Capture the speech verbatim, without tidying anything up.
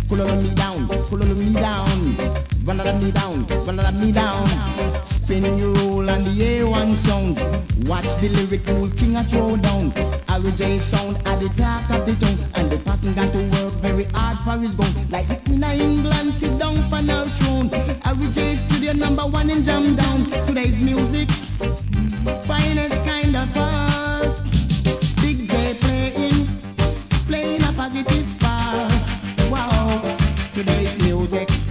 Cool me down, cool me down. Run let me down, run let me down. Spin your roll on the A one sound. Watch the lyrical king a throw down. R J sound at the talk of the town, and the person got to work very hard for his gun.